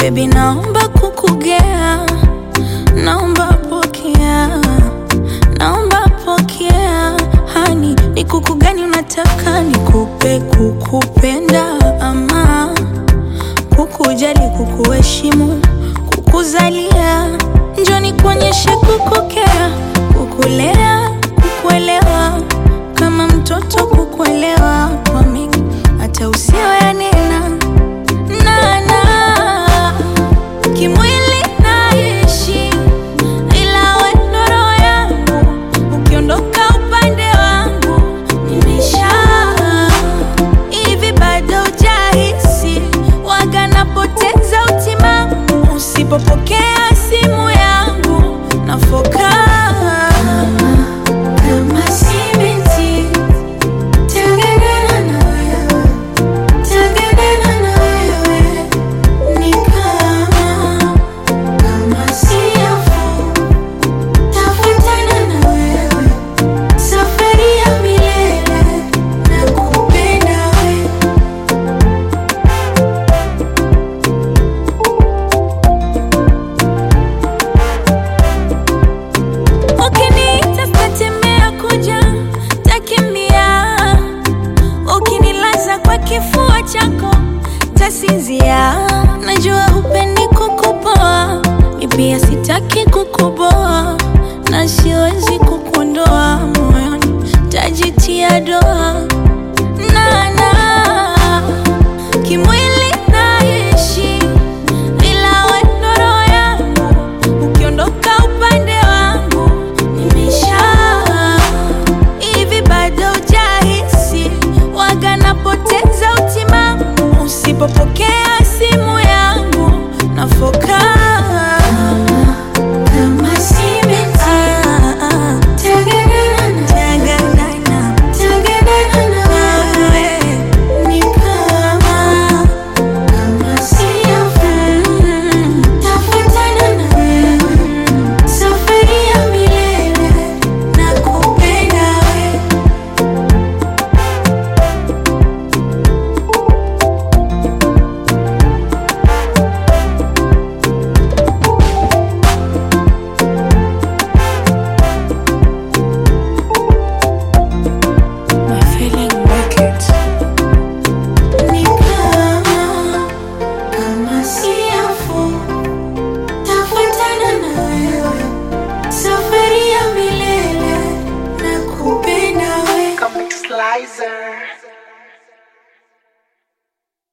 Baby naomba kukugea, naomba pokea, naomba pokea. Hani ni kuku gani unataka nikupe? Kukupenda ama kukujali, kukuheshimu, kukuzalia? Njoo nikuonyeshe kukukea, kukulea, kukuelewa, kama mtoto kukuelewa kwa mingi hata usiwe yanena. Kimwili naishi ila we ndo roho yangu, ukiondoka upande wangu nimesha. Hivi bado hujahisi waga napoteza utimamu usipopokea simu yangu nafoka? Kifua chako tasinzia, najua hupendi kukupoa, mi pia sitaki kukuboa, na siwezi kukuondoa moyoni, tajitia doa. Kimwili naishi ila we ndo roho yangu, ukiondoka upande wangu nimesha. Hivi bado hujahisi waga napoteza utimamu usipopokea simu yangu nafoka? Slicer.